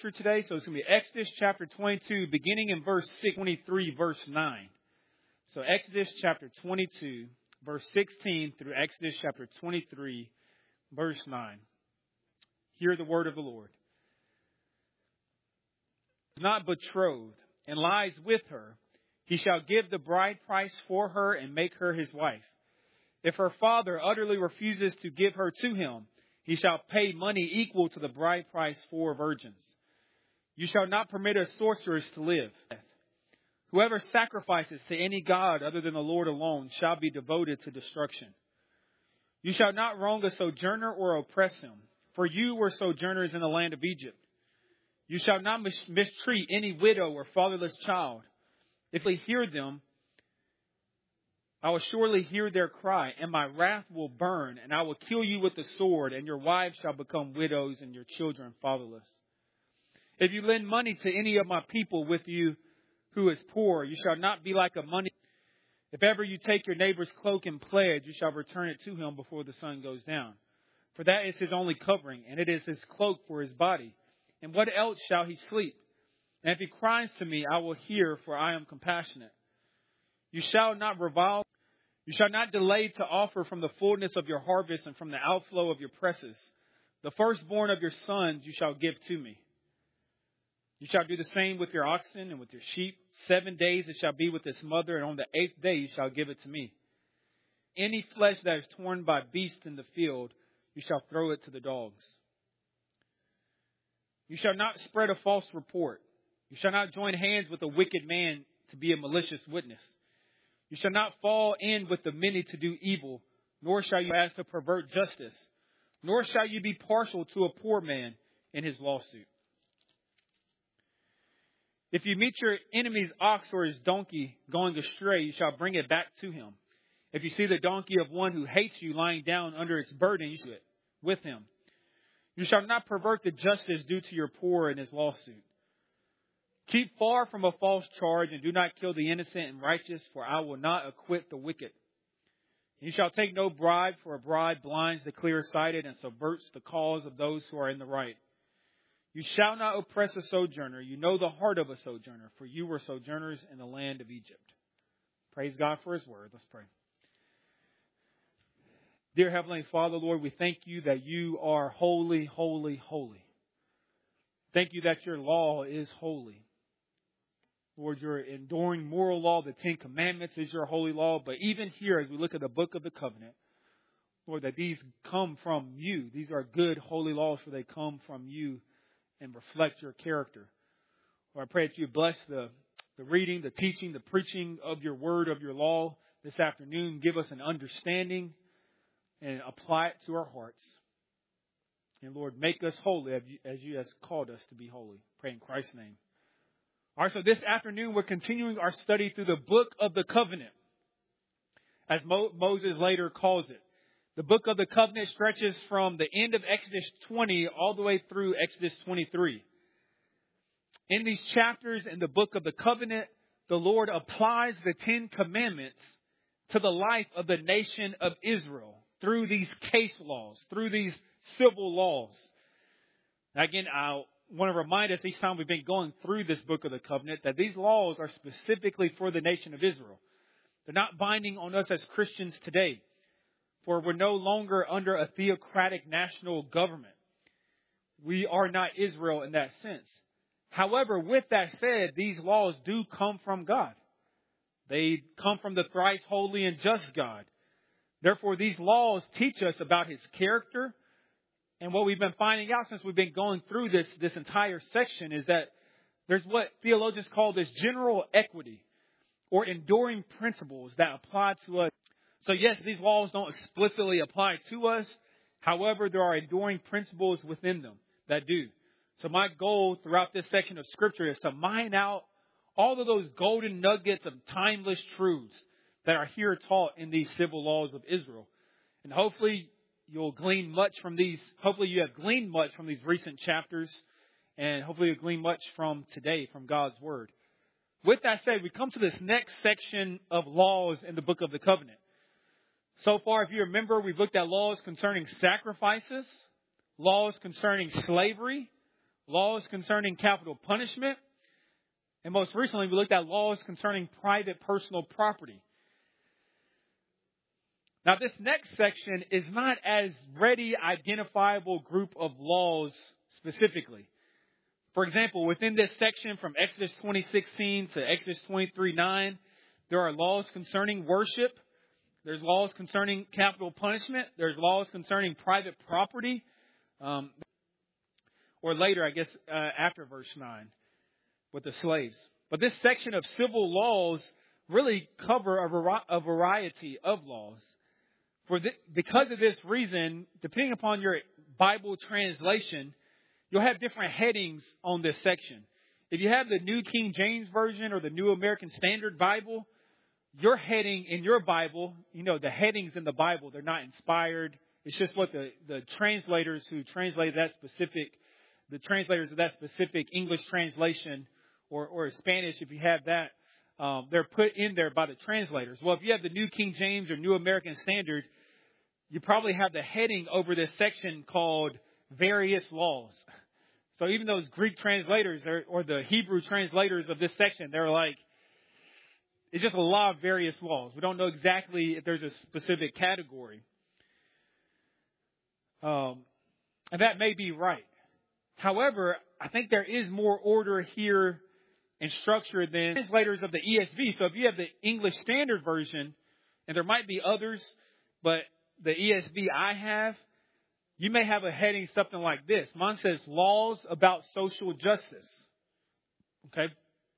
Today, so it's going to be Exodus chapter 22, beginning in verse 23, verse 9. So Exodus chapter 22, verse 16 through Exodus chapter 23, verse 9. Hear the word of the Lord. Not betrothed and lies with her, he shall give the bride price for her and make her his wife. If her father utterly refuses to give her to him, he shall pay money equal to the bride price for virgins. You shall not permit a sorceress to live. Whoever sacrifices to any god other than the Lord alone shall be devoted to destruction. You shall not wrong a sojourner or oppress him, for you were sojourners in the land of Egypt. You shall not mistreat any widow or fatherless child. If they hear them, I will surely hear their cry, and my wrath will burn, and I will kill you with the sword, and your wives shall become widows and your children fatherless. If you lend money to any of my people with you who is poor, you shall not be like a money. If ever you take your neighbor's cloak and pledge, you shall return it to him before the sun goes down. For that is his only covering, and it is his cloak for his body. And what else shall he sleep? And if he cries to me, I will hear, for I am compassionate. You shall not revile. You shall not delay to offer from the fullness of your harvest and from the outflow of your presses. The firstborn of your sons you shall give to me. You shall do the same with your oxen and with your sheep. 7 days it shall be with its mother, and on the 8th day you shall give it to me. Any flesh that is torn by beasts in the field, you shall throw it to the dogs. You shall not spread a false report. You shall not join hands with a wicked man to be a malicious witness. You shall not fall in with the many to do evil, nor shall you ask to pervert justice, nor shall you be partial to a poor man in his lawsuit. If you meet your enemy's ox or his donkey going astray, you shall bring it back to him. If you see the donkey of one who hates you lying down under its burden, you should with him. You shall not pervert the justice due to your poor in his lawsuit. Keep far from a false charge and do not kill the innocent and righteous, for I will not acquit the wicked. You shall take no bribe, for a bribe blinds the clear-sighted and subverts the cause of those who are in the right. You shall not oppress a sojourner. You know the heart of a sojourner, for you were sojourners in the land of Egypt. Praise God for his word. Let's pray. Dear Heavenly Father, Lord, we thank you that you are holy, holy, holy. Thank you that your law is holy. Lord, your enduring moral law, the 10 Commandments is your holy law. But even here, as we look at the book of the covenant, Lord, that these come from you. These are good, holy laws, for they come from you and reflect your character. Lord, I pray that you bless the reading, the teaching, the preaching of your word, of your law this afternoon. Give us an understanding and apply it to our hearts. And Lord, make us holy as you have called us to be holy. Pray in Christ's name. All right, so this afternoon we're continuing our study through the book of the covenant, as Moses later calls it. The book of the covenant stretches from the end of Exodus 20 all the way through Exodus 23. In these chapters in the book of the covenant, the Lord applies the 10 Commandments to the life of the nation of Israel through these case laws, through these civil laws. Again, I want to remind us each time we've been going through this book of the covenant that these laws are specifically for the nation of Israel. They're not binding on us as Christians today, for we're no longer under a theocratic national government. We are not Israel in that sense. However, with that said, these laws do come from God. They come from the thrice holy and just God. Therefore, these laws teach us about his character. And what we've been finding out since we've been going through this entire section is that there's what theologians call this general equity or enduring principles that apply to us. So yes, these laws don't explicitly apply to us. However, there are enduring principles within them that do. So my goal throughout this section of Scripture is to mine out all of those golden nuggets of timeless truths that are here taught in these civil laws of Israel. And hopefully you'll glean much from these. Hopefully you have gleaned much from these recent chapters. And hopefully you'll glean much from today, from God's Word. With that said, we come to this next section of laws in the book of the covenant. So far, if you remember, we've looked at laws concerning sacrifices, laws concerning slavery, laws concerning capital punishment, and most recently we looked at laws concerning private personal property. Now, this next section is not as ready identifiable group of laws specifically. For example, within this section from Exodus 20:16 to Exodus 23:9, there are laws concerning worship. There's laws concerning capital punishment. There's laws concerning private property. Or later, I guess, after verse 9 with the slaves. But this section of civil laws really cover a variety of laws. Because of this reason, depending upon your Bible translation, you'll have different headings on this section. If you have the New King James Version or the New American Standard Bible, your heading in your Bible, the headings in the Bible, they're not inspired. It's just what the translators who translate the translators of that specific English translation or Spanish, if you have that, they're put in there by the translators. Well, if you have the New King James or New American Standard, you probably have the heading over this section called various laws. So even those Greek translators or the Hebrew translators of this section, they're like, it's just a lot of various laws. We don't know exactly if there's a specific category. And that may be right. However, I think there is more order here and structure than translators of the ESV. So if you have the English Standard Version, and there might be others, but the ESV I have, you may have a heading something like this. Mine says laws about social justice. Okay.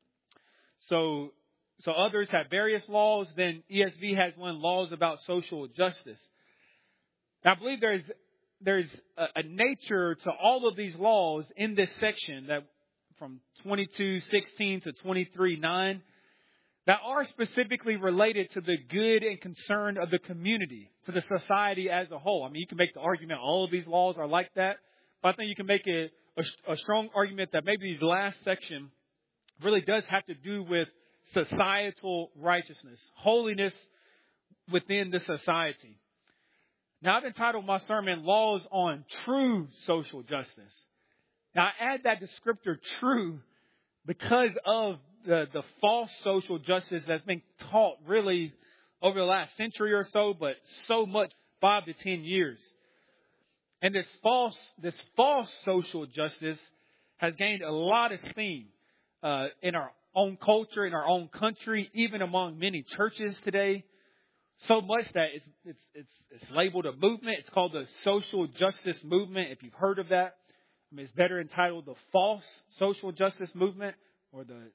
So others have various laws. Then ESV has one, laws about social justice. Now, I believe there's a nature to all of these laws in this section that from 22:16 to 23:9 that are specifically related to the good and concern of the community, to the society as a whole. I mean, you can make the argument all of these laws are like that, but I think you can make a strong argument that maybe this last section really does have to do with societal righteousness, holiness within the society. Now, I've entitled my sermon, Laws on True Social Justice. Now, I add that descriptor true because of the false social justice that's been taught really over the last century or so, but so much 5 to 10 years. And this false social justice has gained a lot of steam in our own culture, in our own country, even among many churches today. So much that it's labeled a movement. It's called the social justice movement. If you've heard of that, I mean, it's better entitled the false social justice movement or the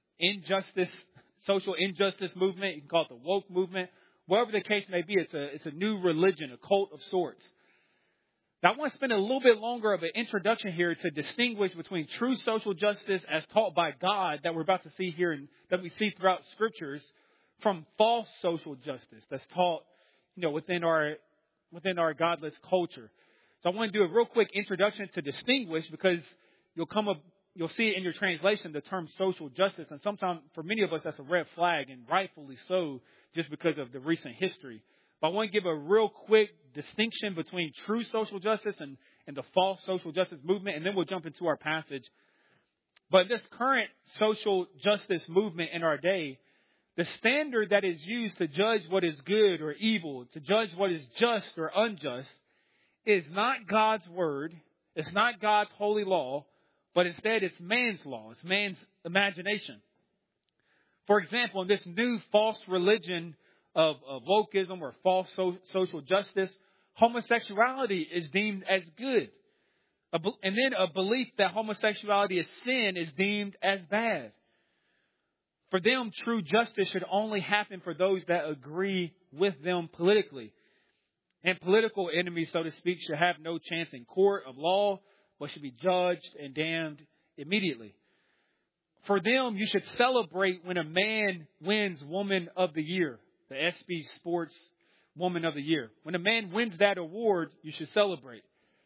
social injustice movement. You can call it the woke movement. Whatever the case may be, it's a new religion, a cult of sorts. Now, I want to spend a little bit longer of an introduction here to distinguish between true social justice as taught by God that we're about to see here and that we see throughout scriptures from false social justice that's taught, within our godless culture. So I want to do a real quick introduction to distinguish because you'll see it in your translation, the term social justice. And sometimes for many of us, that's a red flag, and rightfully so, just because of the recent history. But I want to give a real quick distinction between true social justice and the false social justice movement, and then we'll jump into our passage. But this current social justice movement in our day, the standard that is used to judge what is good or evil, to judge what is just or unjust, is not God's word. It's not God's holy law, but instead it's man's law. It's man's imagination. For example, in this new false religion of wokeism or false social justice, homosexuality is deemed as good. And then a belief that homosexuality is sin is deemed as bad. For them, true justice should only happen for those that agree with them politically. And political enemies, so to speak, should have no chance in court of law, but should be judged and damned immediately. For them, you should celebrate when a man wins Woman of the Year, the SB Sports Woman of the Year. When a man wins that award, you should celebrate.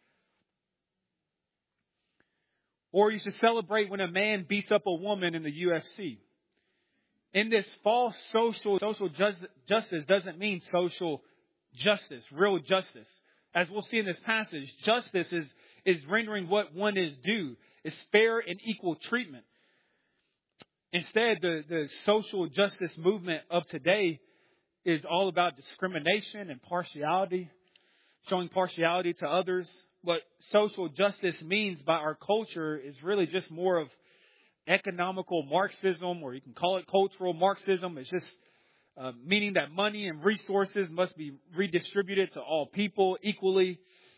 Or you should celebrate when a man beats up a woman in the UFC. In this false social justice doesn't mean social justice, real justice. As we'll see in this passage, justice is rendering what one is due. is fair and equal treatment. Instead, the social justice movement of today is all about discrimination and partiality, showing partiality to others. What social justice means by our culture is really just more of economical Marxism, or you can call it cultural Marxism. It's just meaning that money and resources must be redistributed to all people equally.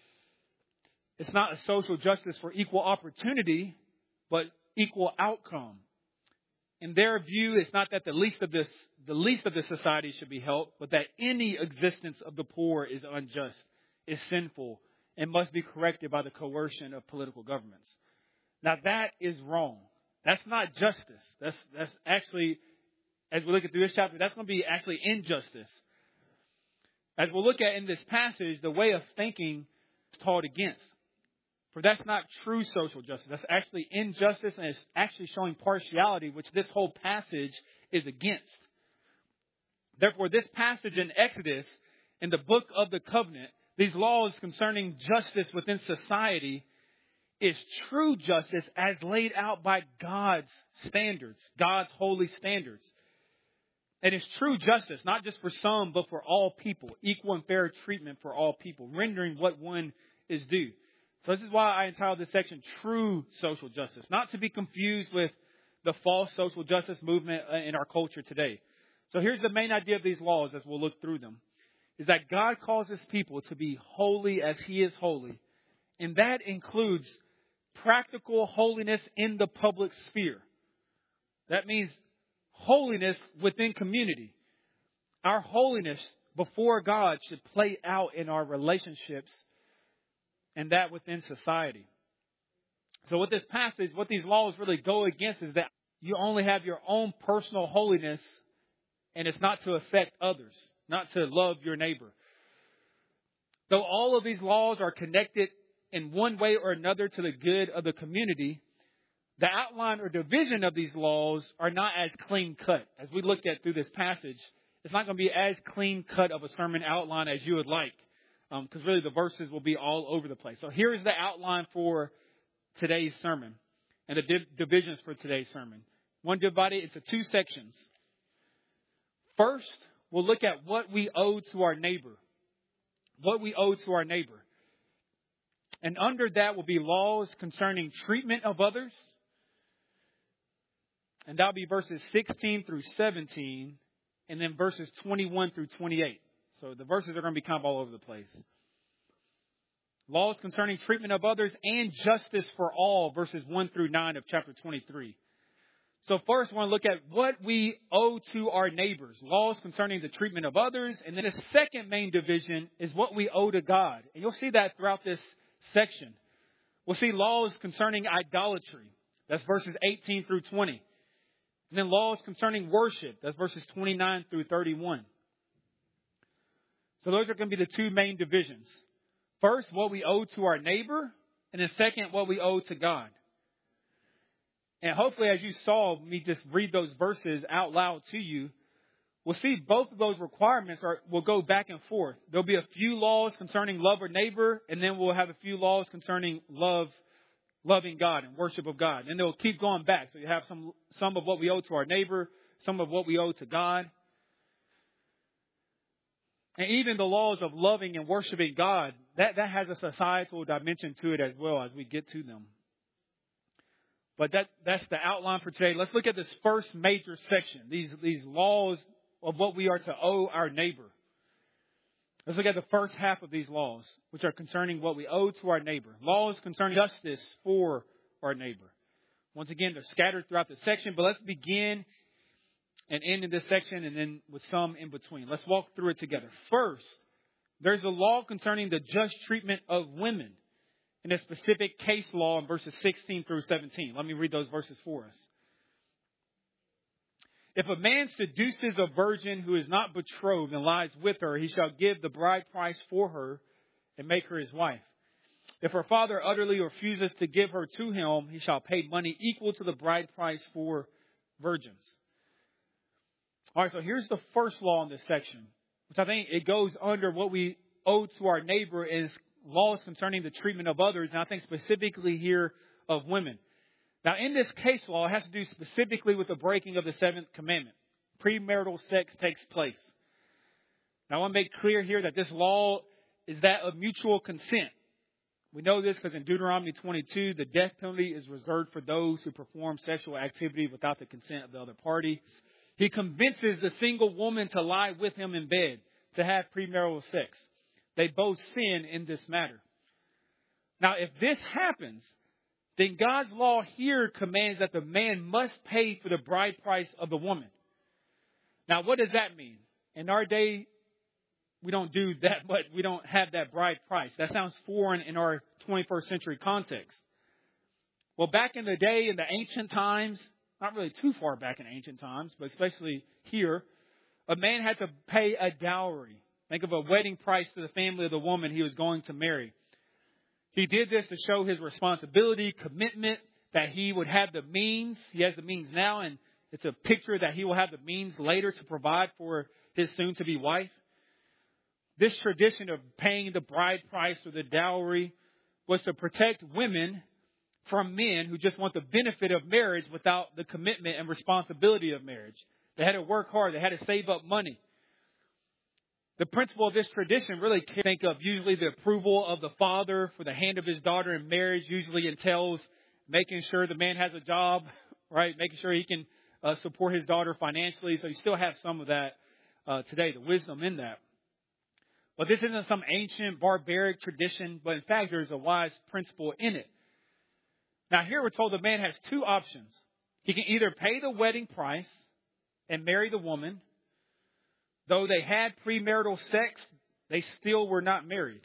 It's not a social justice for equal opportunity, but equal outcome. In their view, it's not that the least of the society should be helped, but that any existence of the poor is unjust, is sinful, and must be corrected by the coercion of political governments. Now that is wrong. That's not justice. That's actually, as we look at through this chapter, that's going to be actually injustice. As we'll look at in this passage, the way of thinking is taught against. For that's not true social justice. That's actually injustice, and it's actually showing partiality, which this whole passage is against. Therefore, this passage in Exodus, in the book of the covenant, these laws concerning justice within society, is true justice as laid out by God's standards, God's holy standards. And it's true justice, not just for some, but for all people, equal and fair treatment for all people, rendering what one is due. So this is why I entitled this section, True Social Justice, not to be confused with the false social justice movement in our culture today. So here's the main idea of these laws as we'll look through them, is that God calls his people to be holy as he is holy. And that includes practical holiness in the public sphere. That means holiness within community. Our holiness before God should play out in our relationships and that within society. So with this passage, what these laws really go against is that you only have your own personal holiness, and it's not to affect others, not to love your neighbor. Though all of these laws are connected in one way or another to the good of the community, the outline or division of these laws are not as clean cut. As we looked at through this passage, it's not going to be as clean cut of a sermon outline as you would like, because really the verses will be all over the place. So here is the outline for today's sermon and the divisions for today's sermon. One divided into two sections. First, we'll look at what we owe to our neighbor. What we owe to our neighbor. And under that will be laws concerning treatment of others. And that'll be verses 16 through 17, and then verses 21 through 28. So the verses are going to be kind of all over the place. Laws concerning treatment of others and justice for all, verses 1 through 9 of chapter 23. So first, we want to look at what we owe to our neighbors. Laws concerning the treatment of others. And then the second main division is what we owe to God. And you'll see that throughout this section. We'll see laws concerning idolatry. That's verses 18 through 20. And then laws concerning worship. That's verses 29 through 31. So those are going to be the two main divisions. First, what we owe to our neighbor. And then second, what we owe to God. And hopefully, as you saw me just read those verses out loud to you, we'll see both of those requirements will go back and forth. There'll be a few laws concerning love our neighbor, and then we'll have a few laws concerning loving God and worship of God. And they'll keep going back. So you have some of what we owe to our neighbor, some of what we owe to God. And even the laws of loving and worshiping God, that has a societal dimension to it as well as we get to them. But that's the outline for today. Let's look at this first major section, these laws of what we are to owe our neighbor. Let's look at the first half of these laws, which are concerning what we owe to our neighbor. Laws concerning justice for our neighbor. Once again, they're scattered throughout the section, but let's begin and end in this section and then with some in between. Let's walk through it together. First, there's a law concerning the just treatment of women in a specific case law in verses 16 through 17. Let me read those verses for us. If a man seduces a virgin who is not betrothed and lies with her, he shall give the bride price for her and make her his wife. If her father utterly refuses to give her to him, he shall pay money equal to the bride price for virgins. All right, so here's the first law in this section, which I think it goes under what we owe to our neighbor is laws concerning the treatment of others, and I think specifically here of women. Now, in this case law, it has to do specifically with the breaking of the seventh commandment. Premarital sex takes place. Now, I want to make clear here that this law is that of mutual consent. We know this because in Deuteronomy 22, the death penalty is reserved for those who perform sexual activity without the consent of the other party. He convinces the single woman to lie with him in bed, to have premarital sex. They both sin in this matter. Now, if this happens, then God's law here commands that the man must pay for the bride price of the woman. Now, what does that mean? In our day, we don't do that, but we don't have that bride price. That sounds foreign in our 21st century context. Well, back in the day, in the ancient times, not really too far back in ancient times, but especially here, a man had to pay a dowry. Think of a wedding price to the family of the woman he was going to marry. He did this to show his responsibility, commitment, that he would have the means. He has the means now, and it's a picture that he will have the means later to provide for his soon-to-be wife. This tradition of paying the bride price or the dowry was to protect women from men who just want the benefit of marriage without the commitment and responsibility of marriage. They had to work hard. They had to save up money. The principle of this tradition really can think of usually the approval of the father for the hand of his daughter in marriage usually entails making sure the man has a job, right? Making sure he can support his daughter financially. So you still have some of that today, the wisdom in that. But this isn't some ancient barbaric tradition, but in fact, there's a wise principle in it. Now, here we're told the man has two options. He can either pay the wedding price and marry the woman. Though they had premarital sex, they still were not married.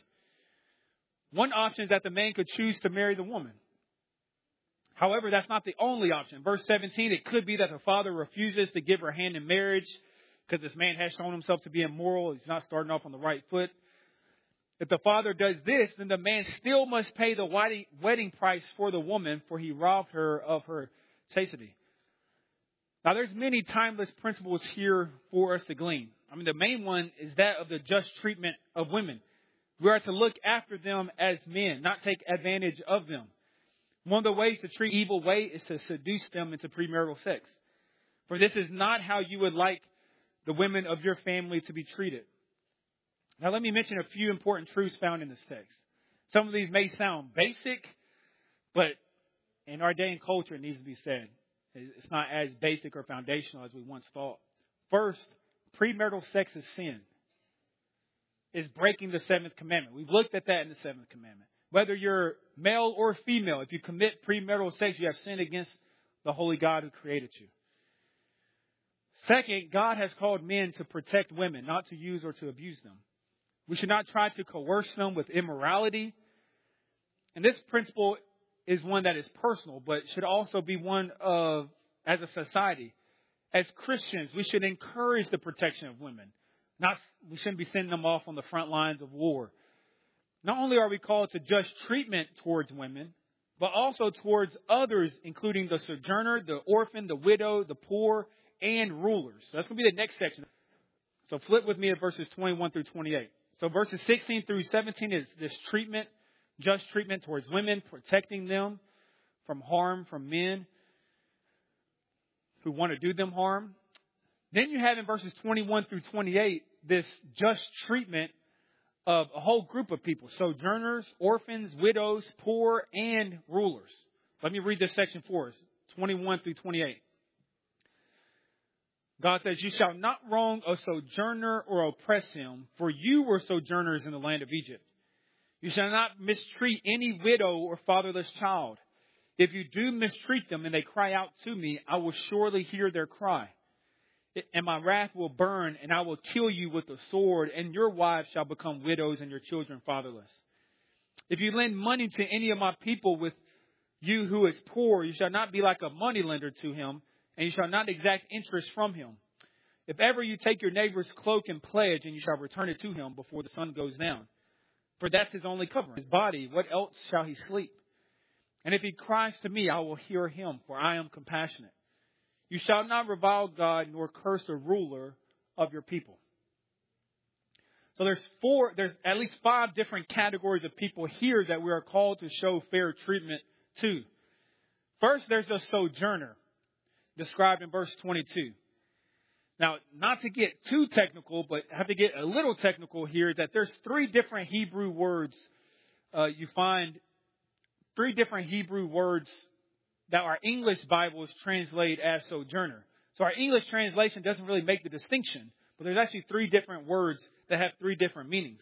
One option is that the man could choose to marry the woman. However, that's not the only option. Verse 17, it could be that the father refuses to give her hand in marriage because this man has shown himself to be immoral. He's not starting off on the right foot. If the father does this, then the man still must pay the wedding price for the woman, for he robbed her of her chastity. Now, there's many timeless principles here for us to glean. I mean, the main one is that of the just treatment of women. We are to look after them as men, not take advantage of them. One of the ways to treat evil way is to seduce them into premarital sex. For this is not how you would like the women of your family to be treated. Now, let me mention a few important truths found in this text. Some of these may sound basic, but in our day and culture, it needs to be said. It's not as basic or foundational as we once thought. First, premarital sex is sin. It's breaking the seventh commandment. We've looked at that in the seventh commandment. Whether you're male or female, if you commit premarital sex, you have sinned against the holy God who created you. Second, God has called men to protect women, not to use or to abuse them. We should not try to coerce them with immorality. And this principle is one that is personal, but should also be one of, as a society, as Christians, we should encourage the protection of women. We shouldn't be sending them off on the front lines of war. Not only are we called to just treatment towards women, but also towards others, including the sojourner, the orphan, the widow, the poor, and rulers. So that's going to be the next section. So flip with me at verses 21 through 28. So verses 16 through 17 is this treatment, just treatment towards women, protecting them from harm from men who want to do them harm. Then you have in verses 21 through 28 this just treatment of a whole group of people. Sojourners, orphans, widows, poor, and rulers. Let me read this section for us. 21 through 28. God says, "You shall not wrong a sojourner or oppress him, for you were sojourners in the land of Egypt. You shall not mistreat any widow or fatherless child. If you do mistreat them and they cry out to me, I will surely hear their cry. And my wrath will burn, and I will kill you with the sword, and your wives shall become widows and your children fatherless. If you lend money to any of my people with you who is poor, you shall not be like a moneylender to him, and you shall not exact interest from him. If ever you take your neighbor's cloak and pledge, and you shall return it to him before the sun goes down. For that's his only covering, his body. What else shall he sleep? And if he cries to me, I will hear him, for I am compassionate. You shall not revile God nor curse the ruler of your people." So there's at least 5 different categories of people here that we are called to show fair treatment to. First, there's a sojourner described in verse 22. Now, not to get too technical, but have to get a little technical here, that there's three different Hebrew words. You find three different Hebrew words that our English Bibles translate as sojourner. So our English translation doesn't really make the distinction, but there's actually three different words that have three different meanings.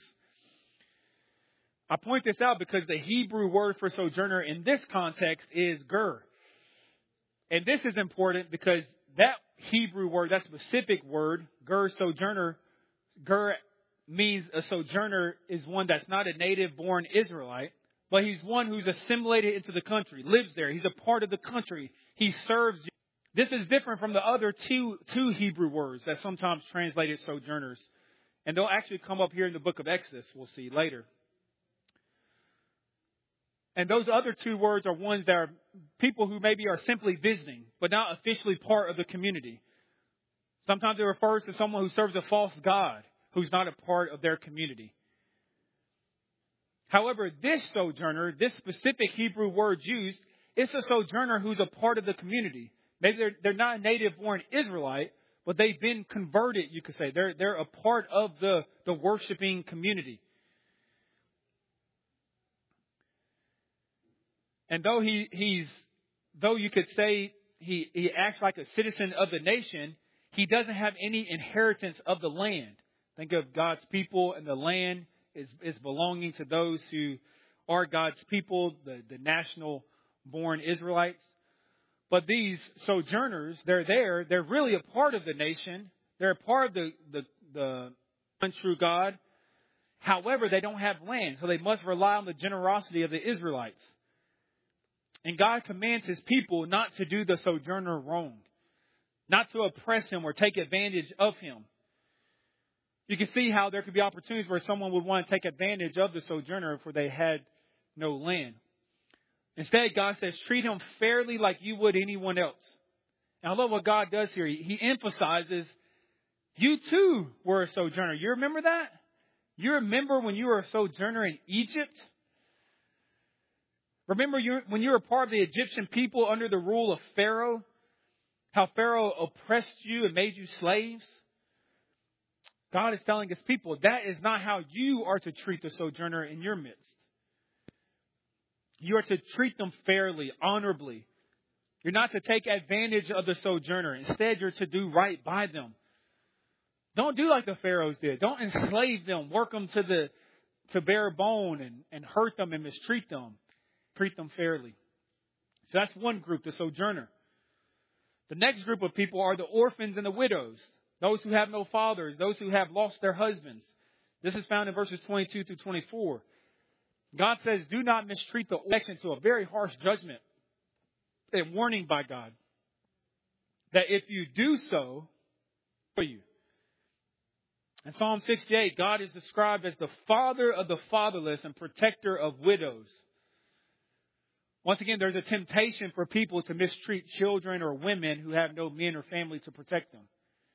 I point this out because the Hebrew word for sojourner in this context is ger. And this is important because that Hebrew word, that specific word, ger, sojourner, ger means a sojourner is one that's not a native-born Israelite, but he's one who's assimilated into the country, lives there. He's a part of the country. He serves. This is different from the other two Hebrew words that sometimes translated sojourners. And they'll actually come up here in the book of Exodus, we'll see later. And those other two words are ones that are people who maybe are simply visiting, but not officially part of the community. Sometimes it refers to someone who serves a false god, who's not a part of their community. However, this sojourner, this specific Hebrew word used, it's a sojourner who's a part of the community. Maybe they're not a native-born Israelite, but they've been converted, you could say. They're a part of the worshiping community. And though though you could say he acts like a citizen of the nation, he doesn't have any inheritance of the land. Think of God's people, and the land is belonging to those who are God's people, the national-born Israelites. But these sojourners, they're there. They're really a part of the nation. They're a part of the untrue God. However, they don't have land, so they must rely on the generosity of the Israelites. And God commands His people not to do the sojourner wrong, not to oppress him or take advantage of him. You can see how there could be opportunities where someone would want to take advantage of the sojourner if they had no land. Instead, God says, treat him fairly like you would anyone else. And I love what God does here. He emphasizes, you too were a sojourner. You remember that? You remember when you were a sojourner in Egypt? Remember when you were part of the Egyptian people under the rule of Pharaoh? How Pharaoh oppressed you and made you slaves? God is telling His people, that is not how you are to treat the sojourner in your midst. You are to treat them fairly, honorably. You're not to take advantage of the sojourner. Instead, you're to do right by them. Don't do like the Pharaohs did. Don't enslave them, work them to bare bone and hurt them and mistreat them. Treat them fairly. So that's one group, the sojourner. The next group of people are the orphans and the widows. Those who have no fathers, those who have lost their husbands. This is found in verses 22 through 24. God says, do not mistreat the orphan, to a very harsh judgment and warning by God that if you do so, for you. In Psalm 68, God is described as the father of the fatherless and protector of widows. Once again, there's a temptation for people to mistreat children or women who have no men or family to protect them.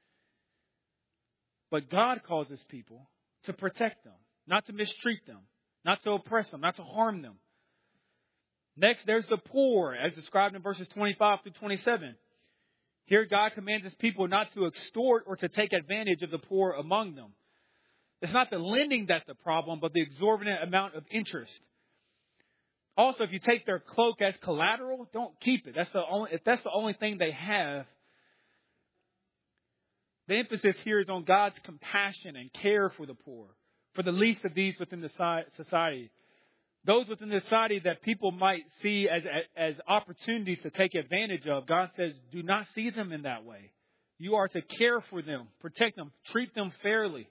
But God calls His people to protect them, not to mistreat them, not to oppress them, not to harm them. Next, there's the poor, as described in verses 25 through 27. Here, God commands His people not to extort or to take advantage of the poor among them. It's not the lending that's the problem, but the exorbitant amount of interest. Also, if you take their cloak as collateral, don't keep it. If that's the only thing they have. The emphasis here is on God's compassion and care for the poor, for the least of these within the society. Those within the society that people might see as opportunities to take advantage of, God says, do not see them in that way. You are to care for them, protect them, treat them fairly.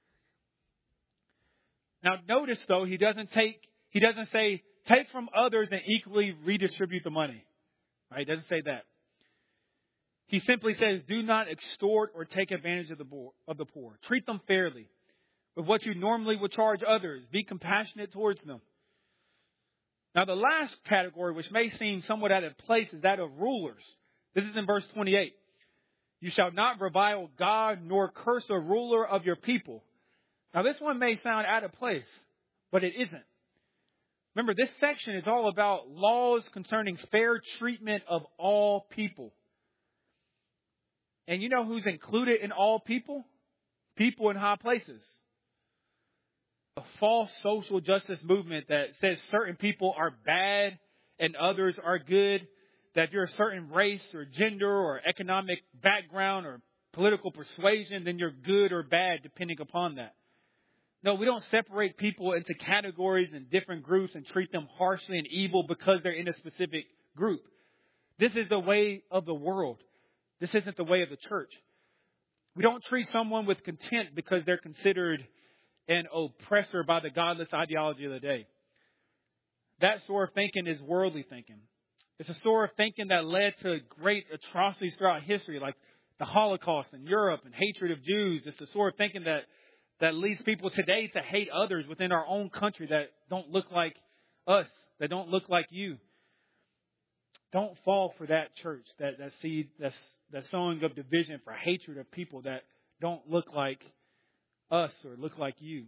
Now, notice though, He doesn't say, take from others and equally redistribute the money. Right? It doesn't say that. He simply says, do not extort or take advantage of the poor. Treat them fairly with what you normally would charge others. Be compassionate towards them. Now, the last category, which may seem somewhat out of place, is that of rulers. This is in verse 28. You shall not revile God nor curse a ruler of your people. Now, this one may sound out of place, but it isn't. Remember, this section is all about laws concerning fair treatment of all people. And you know who's included in all people? People in high places. A false social justice movement that says certain people are bad and others are good. That if you're a certain race or gender or economic background or political persuasion, then you're good or bad depending upon that. No, we don't separate people into categories and different groups and treat them harshly and evil because they're in a specific group. This is the way of the world. This isn't the way of the church. We don't treat someone with contempt because they're considered an oppressor by the godless ideology of the day. That sort of thinking is worldly thinking. It's a sort of thinking that led to great atrocities throughout history, like the Holocaust in Europe and hatred of Jews. It's the sort of thinking that leads people today to hate others within our own country that don't look like us, that don't look like you. Don't fall for that, church, that seed, that sowing of division for hatred of people that don't look like us or look like you.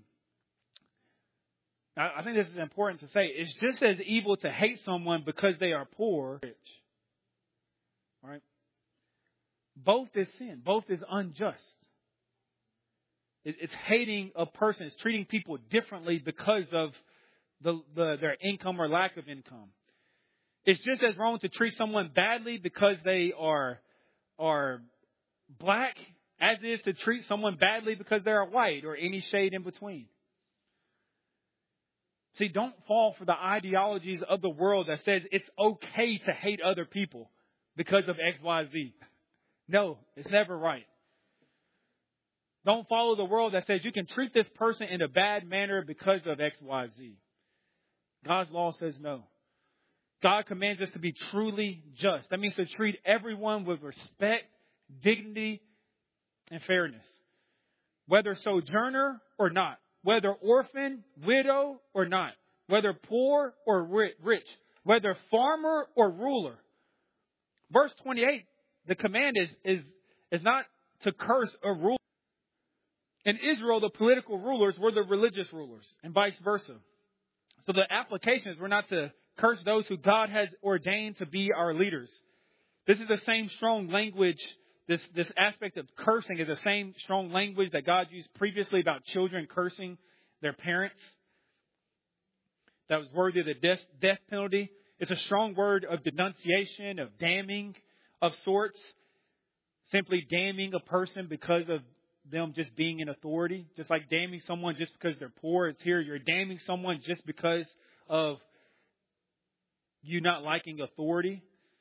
Now, I think this is important to say. It's just as evil to hate someone because they are poor, rich. All right? Both is sin. Both is unjust. It's hating a person. It's treating people differently because of their income or lack of income. It's just as wrong to treat someone badly because they are black as it is to treat someone badly because they are white or any shade in between. See, don't fall for the ideologies of the world that says it's okay to hate other people because of X, Y, Z. No, it's never right. Don't follow the world that says you can treat this person in a bad manner because of X, Y, Z. God's law says no. God commands us to be truly just. That means to treat everyone with respect, dignity, and fairness. Whether sojourner or not. Whether orphan, widow or not. Whether poor or rich. Whether farmer or ruler. Verse 28, the command is not to curse a ruler. In Israel, the political rulers were the religious rulers and vice versa. So the applications were not to curse those who God has ordained to be our leaders. This is the same strong language. This aspect of cursing is the same strong language that God used previously about children cursing their parents. That was worthy of the death penalty. It's a strong word of denunciation, of damning of sorts. Simply damning a person because of them just being in authority. Just like damning someone just because they're poor. It's here, you're damning someone just because of you not liking authority.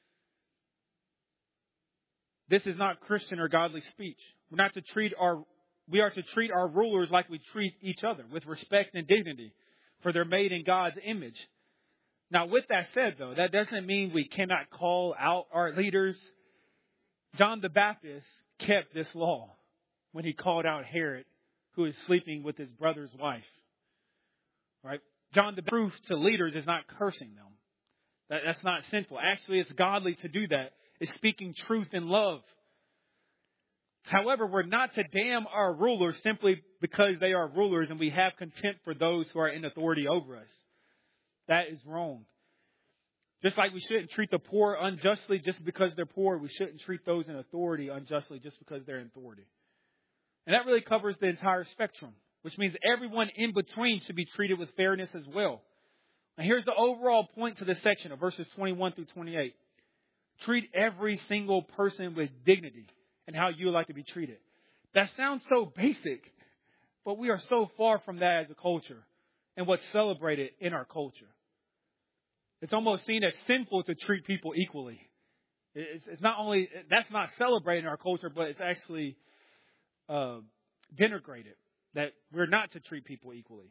This is not Christian or godly speech. We are to treat our rulers like we treat each other, with respect and dignity, for they're made in God's image. Now, with that said, though, that doesn't mean we cannot call out our leaders. John the Baptist kept this law when he called out Herod, who is sleeping with his brother's wife. Right? John the proof to leaders is not cursing them. That's not sinful. Actually, it's godly to do that. It's speaking truth in love. However, we're not to damn our rulers simply because they are rulers and we have contempt for those who are in authority over us. That is wrong. Just like we shouldn't treat the poor unjustly just because they're poor, we shouldn't treat those in authority unjustly just because they're in authority. And that really covers the entire spectrum, which means everyone in between should be treated with fairness as well. And here's the overall point to this section of verses 21 through 28. Treat every single person with dignity and how you would like to be treated. That sounds so basic, but we are so far from that as a culture and what's celebrated in our culture. It's almost seen as sinful to treat people equally. It's not only, that's not celebrated in our culture, but it's actually denigrated, that we're not to treat people equally.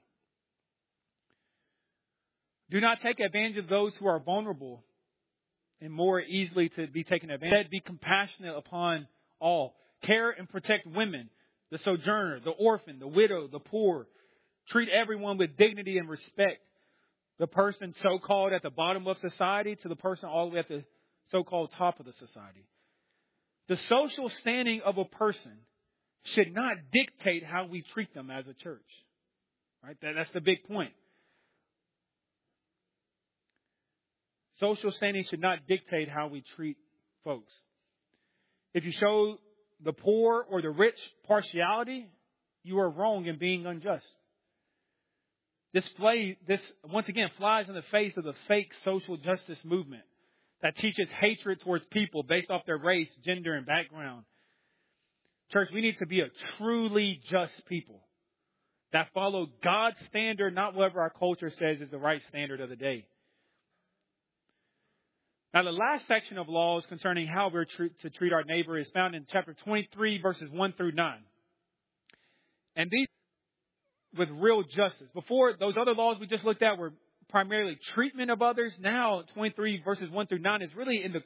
Do not take advantage of those who are vulnerable and more easily to be taken advantage of. Instead, be compassionate upon all. Care and protect women, the sojourner, the orphan, the widow, the poor. Treat everyone with dignity and respect. The person so-called at the bottom of society to the person all the way at the so-called top of the society. The social standing of a person should not dictate how we treat them as a church. Right? That's the big point. Social standing should not dictate how we treat folks. If you show the poor or the rich partiality, you are wrong in being unjust. This once again flies in the face of the fake social justice movement that teaches hatred towards people based off their race, gender, and background. Church, we need to be a truly just people that follow God's standard, not whatever our culture says is the right standard of the day. Now, the last section of laws concerning how we're to treat our neighbor is found in chapter 23, verses 1 through 9. And these with real justice. Before, those other laws we just looked at were primarily treatment of others. Now, 23 verses 1 through 9 is really in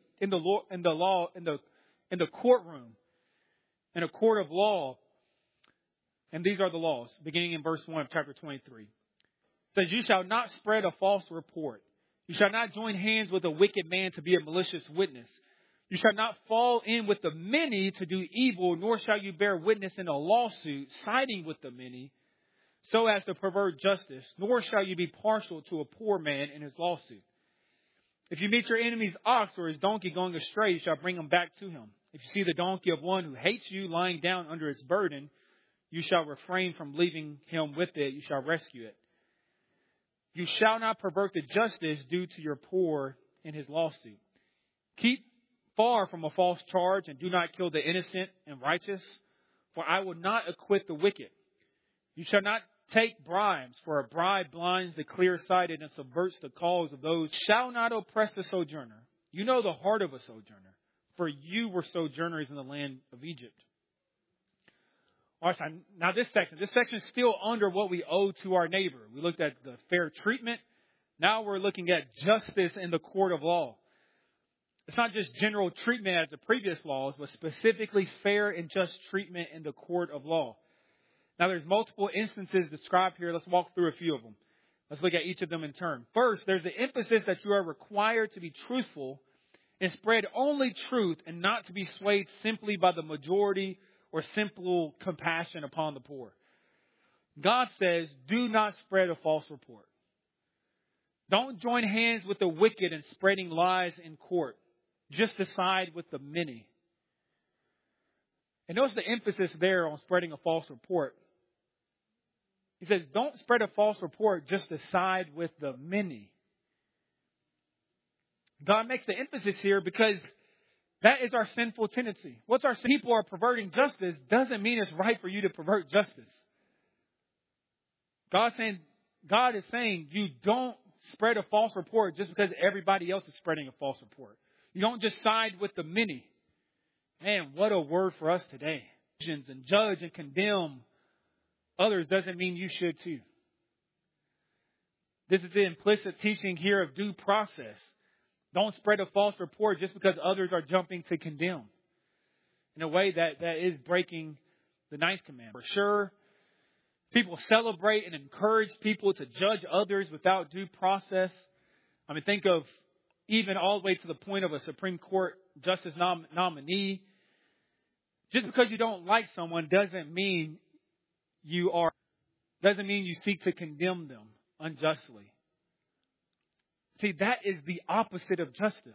the courtroom, in a court of law. And these are the laws, beginning in verse 1 of chapter 23. It says, "You shall not spread a false report. You shall not join hands with a wicked man to be a malicious witness. You shall not fall in with the many to do evil, nor shall you bear witness in a lawsuit, siding with the many, so as to pervert justice, nor shall you be partial to a poor man in his lawsuit. If you meet your enemy's ox or his donkey going astray, you shall bring him back to him. If you see the donkey of one who hates you lying down under its burden, you shall refrain from leaving him with it. You shall rescue it. You shall not pervert the justice due to your poor in his lawsuit. Keep far from a false charge and do not kill the innocent and righteous, for I will not acquit the wicked. You shall not take bribes, for a bribe blinds the clear-sighted and subverts the cause of those. Shall not oppress the sojourner. You know the heart of a sojourner, for you were sojourners in the land of Egypt." All right, now this section is still under what we owe to our neighbor. We looked at the fair treatment. Now we're looking at justice in the court of law. It's not just general treatment as the previous laws, but specifically fair and just treatment in the court of law. Now there's multiple instances described here. Let's walk through a few of them. Let's look at each of them in turn. First, there's the emphasis that you are required to be truthful and spread only truth and not to be swayed simply by the majority or simple compassion upon the poor. God says, do not spread a false report. Don't join hands with the wicked in spreading lies in court. Just to side with the many. And notice the emphasis there on spreading a false report. He says, don't spread a false report just to side with the many. God makes the emphasis here because that is our sinful tendency. What's our sin? People are perverting justice doesn't mean it's right for you to pervert justice. God is saying you don't spread a false report just because everybody else is spreading a false report. You don't just side with the many. Man, what a word for us today. And judge and condemn others doesn't mean you should too. This is the implicit teaching here of due process. Don't spread a false report just because others are jumping to condemn. In a way that is breaking the ninth commandment. For sure, people celebrate and encourage people to judge others without due process. I mean, think of even all the way to the point of a Supreme Court justice nominee. Just because you don't like someone doesn't mean you seek to condemn them unjustly. See, that is the opposite of justice.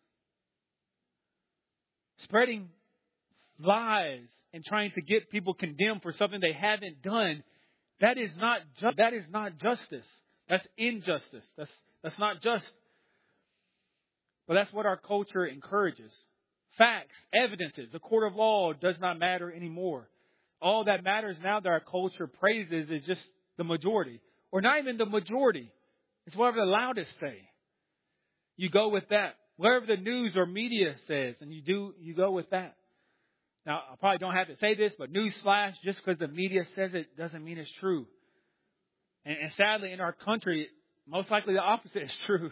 Spreading lies and trying to get people condemned for something they haven't done, that is not justice. That's injustice. That's not just. But that's what our culture encourages. Facts, evidences, the court of law does not matter anymore. All that matters now that our culture praises is just the majority. Or not even the majority. It's whatever the loudest say. You go with that. Whatever the news or media says, and you go with that. Now, I probably don't have to say this, but newsflash, just because the media says it doesn't mean it's true. And sadly, in our country, most likely the opposite is true.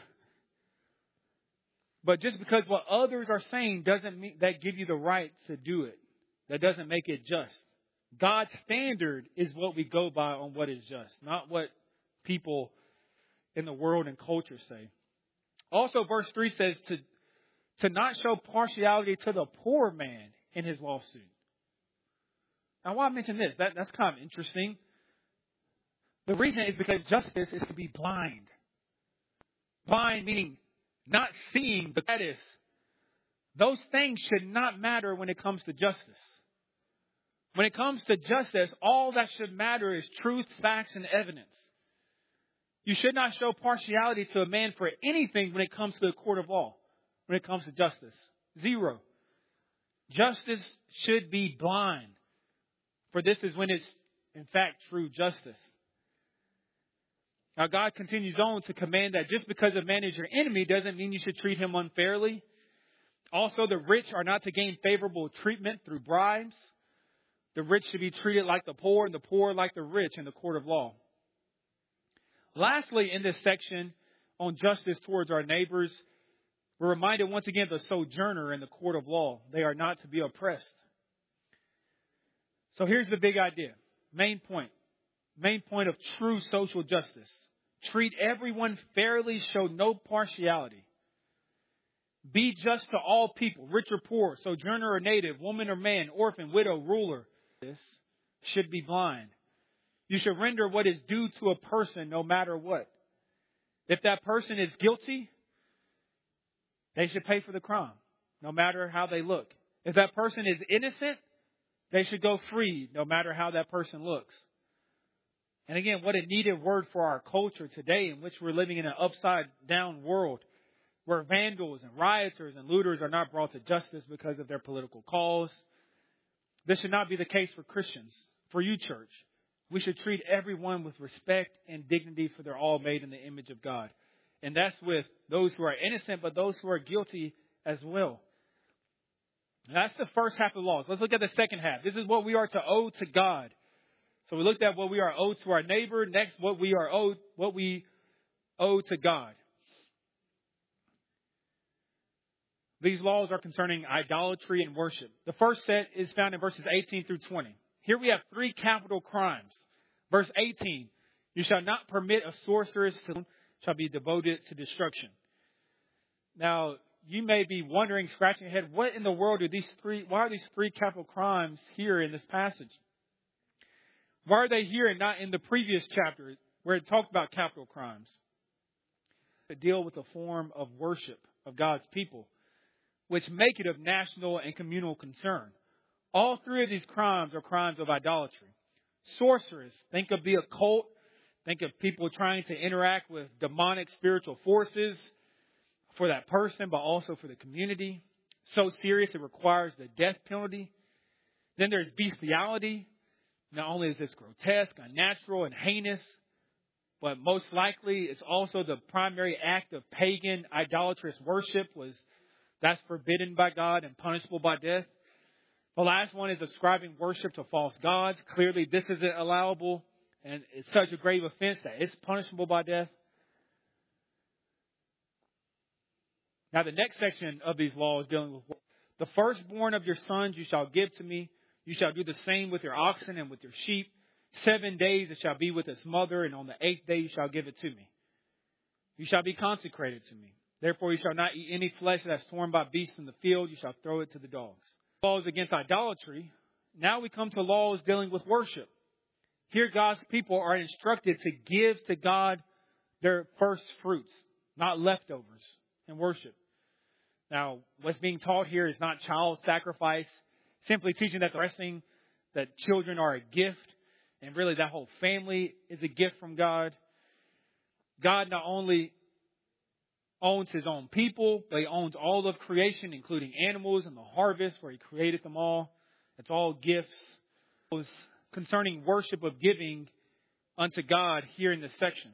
But just because what others are saying doesn't mean that give you the right to do it. That doesn't make it just. God's standard is what we go by on what is just, not what people in the world and culture say. Also, verse 3 says to not show partiality to the poor man in his lawsuit. Now, why I mention this? That's kind of interesting. The reason is because justice is to be blind. Blind meaning not seeing the status. Those things should not matter when it comes to justice. When it comes to justice, all that should matter is truth, facts, and evidence. You should not show partiality to a man for anything when it comes to the court of law, when it comes to justice. Zero. Justice should be blind, for this is when it's, in fact, true justice. Now, God continues on to command that just because a man is your enemy doesn't mean you should treat him unfairly. Also, the rich are not to gain favorable treatment through bribes. The rich should be treated like the poor, and the poor like the rich in the court of law. Lastly, in this section on justice towards our neighbors, we're reminded once again of the sojourner in the court of law. They are not to be oppressed. So here's the big idea. Main point of true social justice. Treat everyone fairly, show no partiality. Be just to all people, rich or poor, sojourner or native, woman or man, orphan, widow, ruler. This should be blind. You should render what is due to a person no matter what. If that person is guilty, they should pay for the crime, no matter how they look. If that person is innocent, they should go free, no matter how that person looks. And again, what a needed word for our culture today, in which we're living in an upside-down world, where vandals and rioters and looters are not brought to justice because of their political cause. This should not be the case for Christians. For you, church, we should treat everyone with respect and dignity, for they're all made in the image of God. And that's with those who are innocent, but those who are guilty as well. And that's the first half of the laws. Let's look at the second half. This is what we are to owe to God. So we looked at what we are owed to our neighbor. Next, what we owe to God. These laws are concerning idolatry and worship. The first set is found in verses 18 through 20. Here we have 3 capital crimes. Verse 18, you shall not permit a sorceress to shall be devoted to destruction. Now, you may be wondering, scratching your head, what in the world why are these 3 capital crimes here in this passage? Why are they here and not in the previous chapter where it talked about capital crimes? To deal with a form of worship of God's people, which make it of national and communal concern. All 3 of these crimes are crimes of idolatry. Sorcerers, think of the occult. Think of people trying to interact with demonic spiritual forces for that person, but also for the community. So serious it requires the death penalty. Then there's bestiality. Not only is this grotesque, unnatural, and heinous, but most likely it's also the primary act of pagan idolatrous worship. That's forbidden by God and punishable by death. The last one is ascribing worship to false gods. Clearly, this isn't allowable, and it's such a grave offense that it's punishable by death. Now, the next section of these laws dealing with the firstborn of your sons you shall give to me. You shall do the same with your oxen and with your sheep. 7 days it shall be with its mother, and on the 8th day you shall give it to me. You shall be consecrated to me. Therefore you shall not eat any flesh that's torn by beasts in the field. You shall throw it to the dogs. Laws against idolatry. Now we come to laws dealing with worship. Here God's people are instructed to give to God their first fruits, not leftovers, in worship. Now, what's being taught here is not child sacrifice, simply teaching that children are a gift, and really that whole family is a gift from God. God not only owns his own people, but he owns all of creation, including animals and the harvest where he created them all. It's all gifts. Concerning worship of giving unto God here in this section.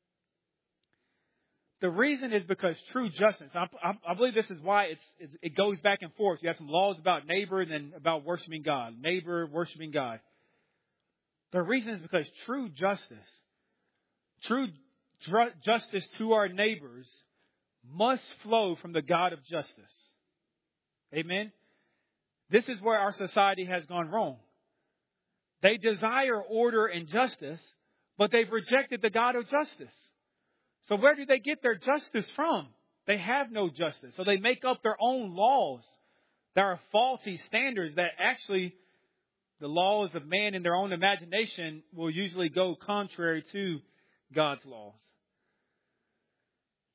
The reason is because true justice. I believe this is why it goes back and forth. You have some laws about neighbor and then about worshiping God. Neighbor, worshiping God. The reason is because true justice to our neighbors must flow from the God of justice. Amen? This is where our society has gone wrong. They desire order and justice, but they've rejected the God of justice. So where do they get their justice from? They have no justice. So they make up their own laws that are faulty standards that actually the laws of man in their own imagination will usually go contrary to God's laws.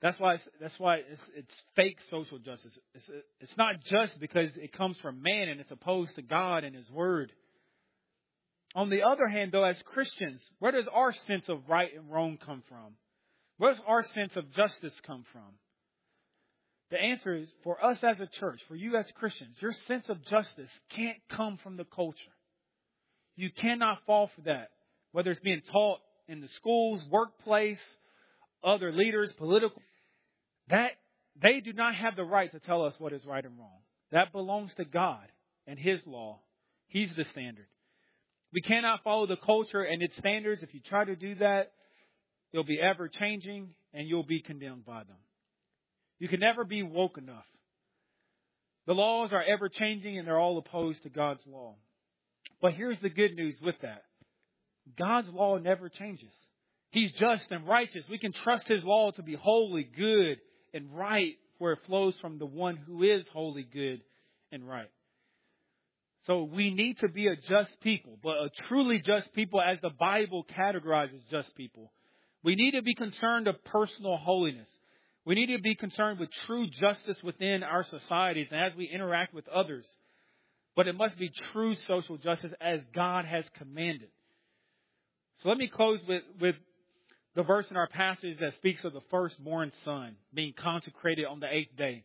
That's why it's fake social justice. It's not just because it comes from man and it's opposed to God and His Word. On the other hand, though, as Christians, where does our sense of right and wrong come from? Where does our sense of justice come from? The answer is, for us as a church, for you as Christians, your sense of justice can't come from the culture. You cannot fall for that, whether it's being taught in the schools, workplace, other leaders, political. That they do not have the right to tell us what is right and wrong. That belongs to God and His law. He's the standard. We cannot follow the culture and its standards. If you try to do that, it'll be ever changing and you'll be condemned by them. You can never be woke enough. The laws are ever changing and they're all opposed to God's law. But here's the good news with that. God's law never changes. He's just and righteous. We can trust His law to be holy, good, and right, where it flows from the one who is holy, good, and right. So we need to be a just people, but a truly just people as the Bible categorizes just people. We need to be concerned of personal holiness. We need to be concerned with true justice within our societies and as we interact with others. But it must be true social justice as God has commanded. So let me close with the verse in our passage that speaks of the firstborn son being consecrated on the 8th day.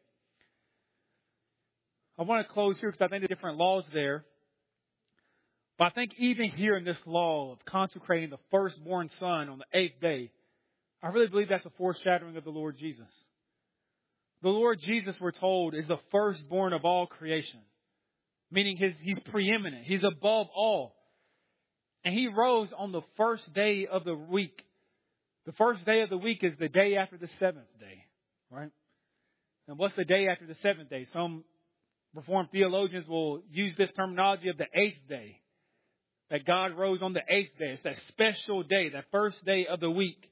I want to close here because I think there are different laws there. But I think even here in this law of consecrating the firstborn son on the 8th day, I really believe that's a foreshadowing of the Lord Jesus. The Lord Jesus, we're told, is the firstborn of all creation. Meaning He's preeminent. He's above all. And He rose on the first day of the week. The first day of the week is the day after the 7th day. Right? And what's the day after the 7th day? Some Reformed theologians will use this terminology of the 8th day. That God rose on the 8th day. It's that special day, that first day of the week.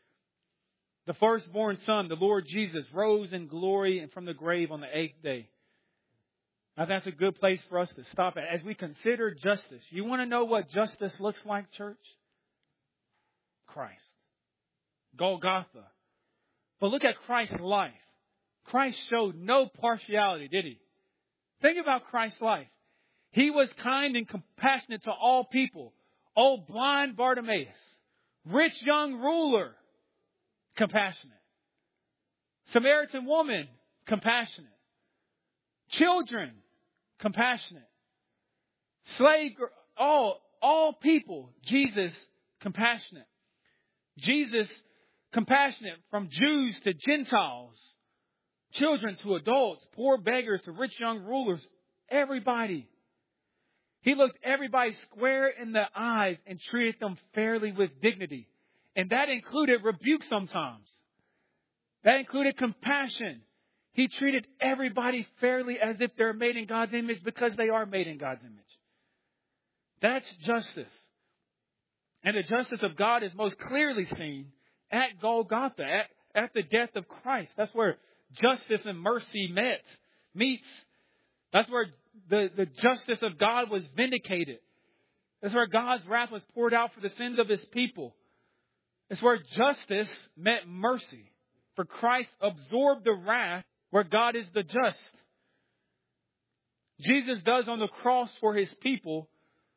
The firstborn son, the Lord Jesus, rose in glory and from the grave on the 8th day. Now that's a good place for us to stop at. As we consider justice, you want to know what justice looks like, church? Christ. Golgotha. But look at Christ's life. Christ showed no partiality, did He? Think about Christ's life. He was kind and compassionate to all people. Old blind Bartimaeus. Rich young ruler. Compassionate. Samaritan woman. Compassionate. Children. Compassionate. Slave. All people. Jesus. Compassionate. Jesus. Compassionate from Jews to Gentiles. Children to adults. Poor beggars to rich young rulers. Everybody. He looked everybody square in the eyes and treated them fairly with dignity. And that included rebuke sometimes. That included compassion. He treated everybody fairly as if they're made in God's image because they are made in God's image. That's justice. And the justice of God is most clearly seen at Golgotha, at the death of Christ. That's where justice and mercy meets. That's where the justice of God was vindicated. That's where God's wrath was poured out for the sins of His people. It's where justice met mercy. For Christ absorbed the wrath where God is the just. Jesus does on the cross for His people,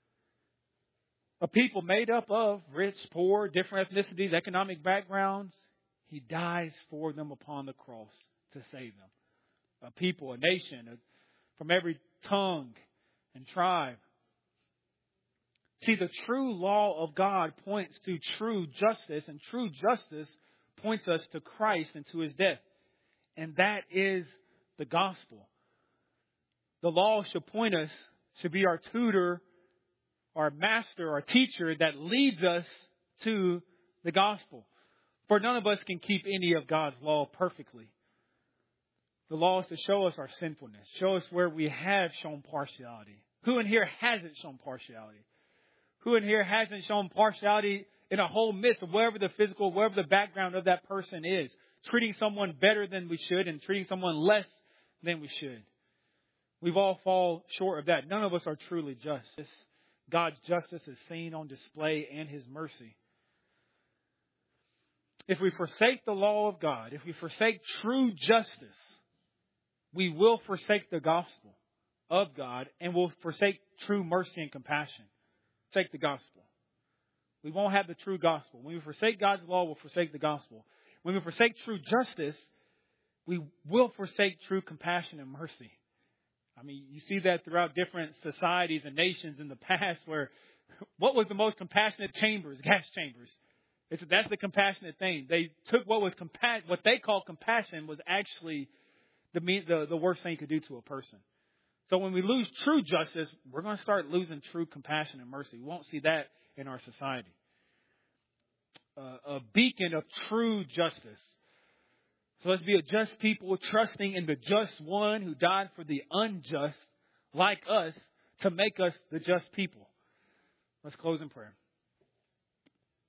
a people made up of rich, poor, different ethnicities, economic backgrounds. He dies for them upon the cross to save them. A people, a nation, from every tongue and tribe. See, the true law of God points to true justice, and true justice points us to Christ and to His death. And that is the gospel. The law should point us to be our tutor, our master, our teacher that leads us to the gospel. For none of us can keep any of God's law perfectly. The law is to show us our sinfulness, show us where we have shown partiality. Who in here hasn't shown partiality? Who in here hasn't shown partiality in a whole midst of wherever the physical, wherever the background of that person is? Treating someone better than we should and treating someone less than we should. We've all fallen short of that. None of us are truly just. God's justice is seen on display and His mercy. If we forsake the law of God, if we forsake true justice, we will forsake the gospel of God and will forsake true mercy and compassion. Forsake the gospel. We won't have the true gospel. When we forsake God's law, we'll forsake the gospel. When we forsake true justice, we will forsake true compassion and mercy. I mean, you see that throughout different societies and nations in the past where what was the most compassionate chambers? Gas chambers. That's the compassionate thing. They took what was what they called compassion was actually the worst thing you could do to a person. So when we lose true justice, we're going to start losing true compassion and mercy. We won't see that in our society. A beacon of true justice. So let's be a just people, trusting in the just one who died for the unjust, like us, to make us the just people. Let's close in prayer.